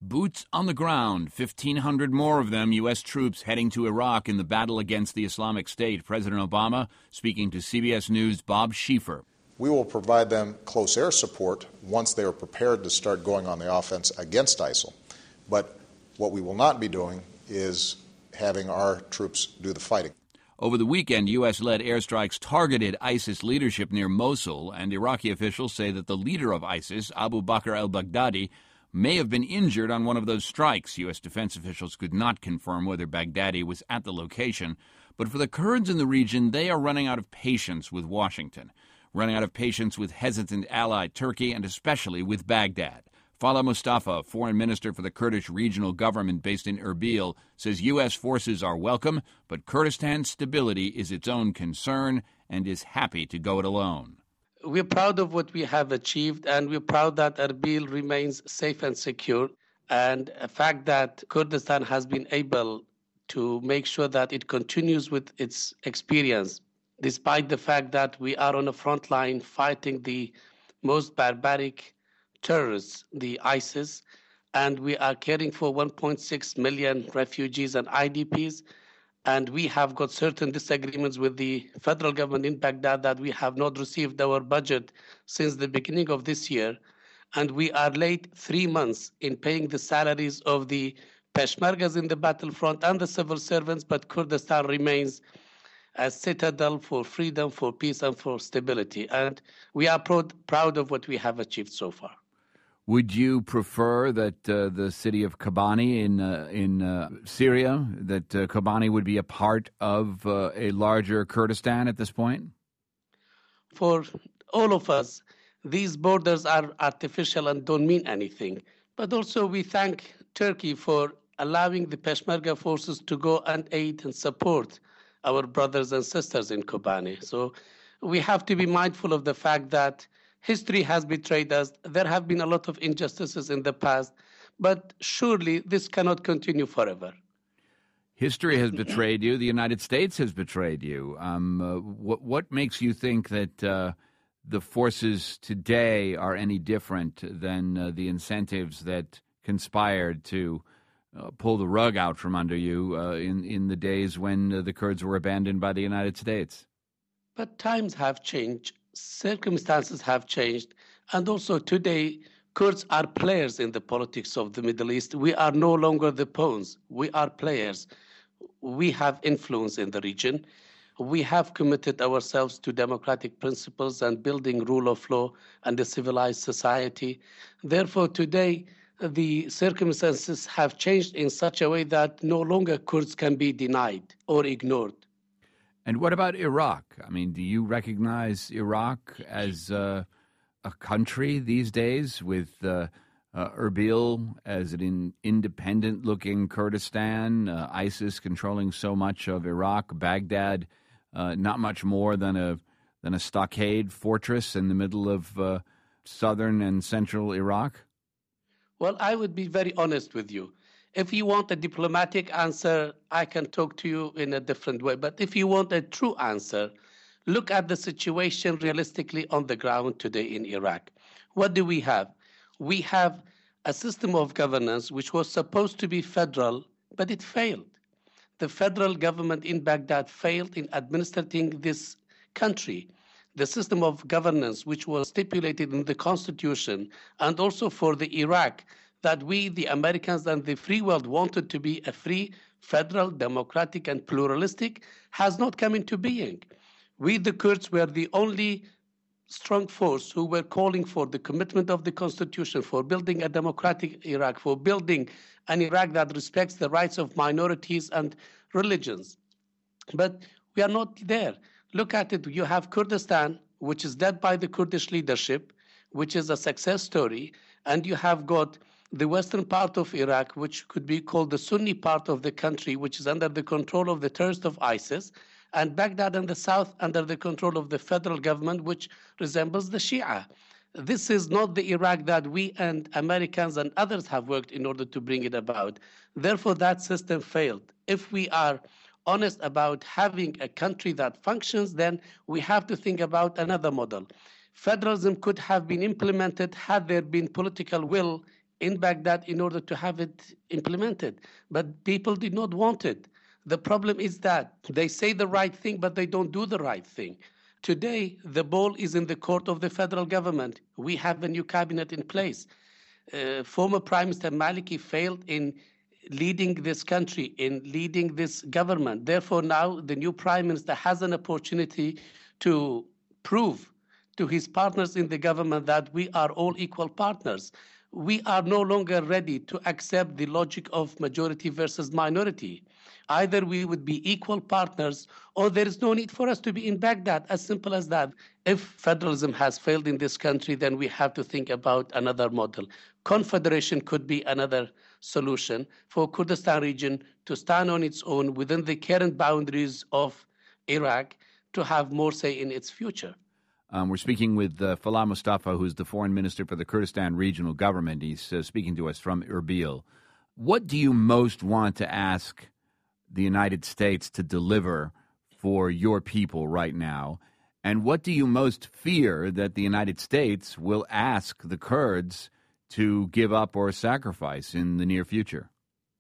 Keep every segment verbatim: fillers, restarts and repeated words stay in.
boots on the ground. fifteen hundred more of them, U S troops heading to Iraq in the battle against the Islamic State. President Obama speaking to C B S News' Bob Schieffer. We will provide them close air support once they are prepared to start going on the offense against ISIL. But what we will not be doing is having our troops do the fighting. Over the weekend, U S-led airstrikes targeted ISIS leadership near Mosul, and Iraqi officials say that the leader of ISIS, Abu Bakr al-Baghdadi, may have been injured on one of those strikes. U S defense officials could not confirm whether Baghdadi was at the location. But for the Kurds in the region, they are running out of patience with Washington, running out of patience with hesitant ally Turkey, and especially with Baghdad. Faleh Mustafa, foreign minister for the Kurdish regional government based in Erbil, says U S forces are welcome, but Kurdistan's stability is its own concern and is happy to go it alone. We're proud of what we have achieved, and we're proud that Erbil remains safe and secure. And the fact that Kurdistan has been able to make sure that it continues with its experience, despite the fact that we are on the front line fighting the most barbaric terrorists, the ISIS, and we are caring for one point six million refugees and I D Ps. And we have got certain disagreements with the federal government in Baghdad that we have not received our budget since the beginning of this year. And we are late three months in paying the salaries of the Peshmergas in the battlefront and the civil servants, but Kurdistan remains a citadel for freedom, for peace, and for stability. And we are proud, proud of what we have achieved so far. Would you prefer that uh, the city of Kobani in uh, in uh, Syria, that uh, Kobani would be a part of uh, a larger Kurdistan at this point? For all of us, these borders are artificial and don't mean anything. But also we thank Turkey for allowing the Peshmerga forces to go and aid and support our brothers and sisters in Kobani. So we have to be mindful of the fact that history has betrayed us. There have been a lot of injustices in the past, but surely this cannot continue forever. History has betrayed you. The United States has betrayed you. Um, uh, what, what makes you think that uh, the forces today are any different than uh, the incentives that conspired to uh, pull the rug out from under you uh, in, in the days when uh, the Kurds were abandoned by the United States? But times have changed. Circumstances have changed, and also today Kurds are players in the politics of the Middle East. We are no longer the pawns. We are players. We have influence in the region. We have committed ourselves to democratic principles and building rule of law and a civilized society. Therefore, today the circumstances have changed in such a way that no longer Kurds can be denied or ignored. And what about Iraq? I mean, do you recognize Iraq as uh, a country these days, with uh, uh, Erbil as an in, independent-looking Kurdistan, uh, ISIS controlling so much of Iraq, Baghdad uh, not much more than a than a stockade fortress in the middle of uh, southern and central Iraq? Well, I would be very honest with you. If you want a diplomatic answer, I can talk to you in a different way. But if you want a true answer, look at the situation realistically on the ground today in Iraq. What do we have? We have a system of governance which was supposed to be federal, but it failed. The federal government in Baghdad failed in administrating this country. The system of governance which was stipulated in the Constitution and also for the Iraq, that we, the Americans and the free world, wanted to be a free, federal, democratic, and pluralistic, has not come into being. We, the Kurds, were the only strong force who were calling for the commitment of the Constitution, for building a democratic Iraq, for building an Iraq that respects the rights of minorities and religions. But we are not there. Look at it. You have Kurdistan, which is led by the Kurdish leadership, which is a success story, and you have got the western part of Iraq, which could be called the Sunni part of the country, which is under the control of the terrorists of ISIS, and Baghdad in the south under the control of the federal government, which resembles the Shia. This is not the Iraq that we and Americans and others have worked in order to bring it about. Therefore, that system failed. If we are honest about having a country that functions, then we have to think about another model. Federalism could have been implemented had there been political will in Baghdad in order to have it implemented. But people did not want it. The problem is that they say the right thing, but they don't do the right thing. Today, the ball is in the court of the federal government. We have a new cabinet in place. Uh, former Prime Minister Maliki failed in leading this country, in leading this government. Therefore, now the new Prime Minister has an opportunity to prove to his partners in the government that we are all equal partners. We are no longer ready to accept the logic of majority versus minority. Either we would be equal partners or there is no need for us to be in Baghdad, as simple as that. If federalism has failed in this country, then we have to think about another model. Confederation could be another solution for Kurdistan region to stand on its own within the current boundaries of Iraq to have more say in its future. Um, we're speaking with uh, Fallah Mustafa, who's the foreign minister for the Kurdistan Regional Government. He's uh, speaking to us from Erbil. What do you most want to ask the United States to deliver for your people right now? And what do you most fear that the United States will ask the Kurds to give up or sacrifice in the near future?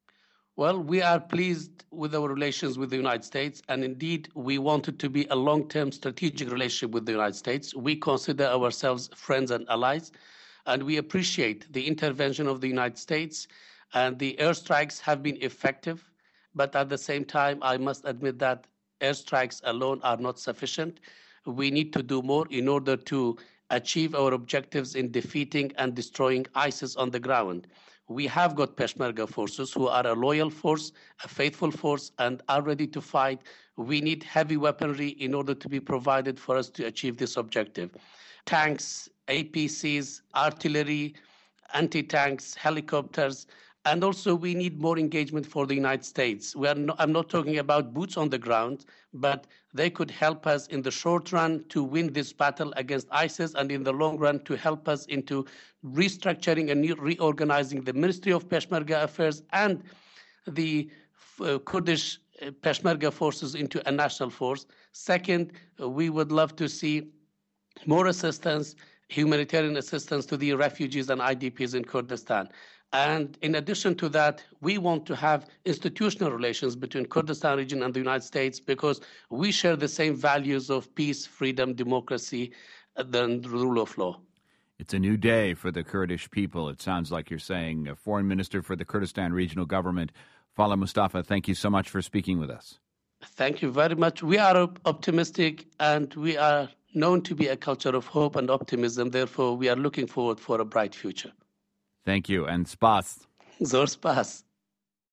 Well, we are pleased with our relations with the United States, and indeed, we want it to be a long-term strategic relationship with the United States. We consider ourselves friends and allies, and we appreciate the intervention of the United States, and the airstrikes have been effective. But at the same time, I must admit that airstrikes alone are not sufficient. We need to do more in order to achieve our objectives in defeating and destroying ISIS on the ground. We have got Peshmerga forces who are a loyal force, a faithful force, and are ready to fight. We need heavy weaponry in order to be provided for us to achieve this objective. Tanks, A P Cs, artillery, anti-tanks, helicopters, and also we need more engagement for the United States. We are no, I'm not talking about boots on the ground, but they could help us in the short run to win this battle against ISIS, and in the long run to help us into restructuring and reorganizing the Ministry of Peshmerga Affairs and the uh, Kurdish uh, Peshmerga forces into a national force. Second, uh, we would love to see more assistance, humanitarian assistance to the refugees and I D Ps in Kurdistan. And in addition to that, we want to have institutional relations between Kurdistan region and the United States because we share the same values of peace, freedom, democracy, and the rule of law. It's a new day for the Kurdish people. It sounds like you're saying. A foreign minister for the Kurdistan Regional Government, Fallah Mustafa, thank you so much for speaking with us. Thank you very much. We are optimistic and we are known to be a culture of hope and optimism. Therefore, we are looking forward for a bright future. Thank you, and spas. Zor spas.